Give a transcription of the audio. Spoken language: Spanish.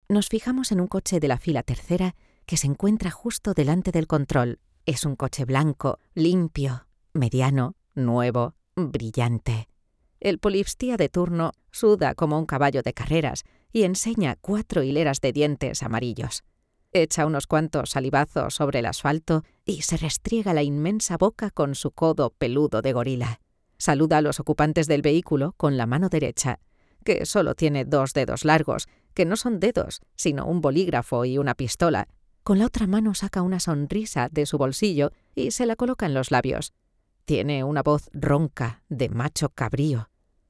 Nos fijamos en un coche de la fila tercera que se encuentra justo delante del control. Es un coche blanco, limpio, mediano, nuevo, brillante. El polipstía de turno suda como un caballo de carreras y enseña 4 hileras de dientes amarillos. Echa unos cuantos salivazos sobre el asfalto y se restriega la inmensa boca con su codo peludo de gorila. Saluda a los ocupantes del vehículo con la mano derecha, que solo tiene 2 dedos largos, que no son dedos, sino un bolígrafo y una pistola. Con la otra mano saca una sonrisa de su bolsillo y se la coloca en los labios. Tiene una voz ronca de macho cabrío.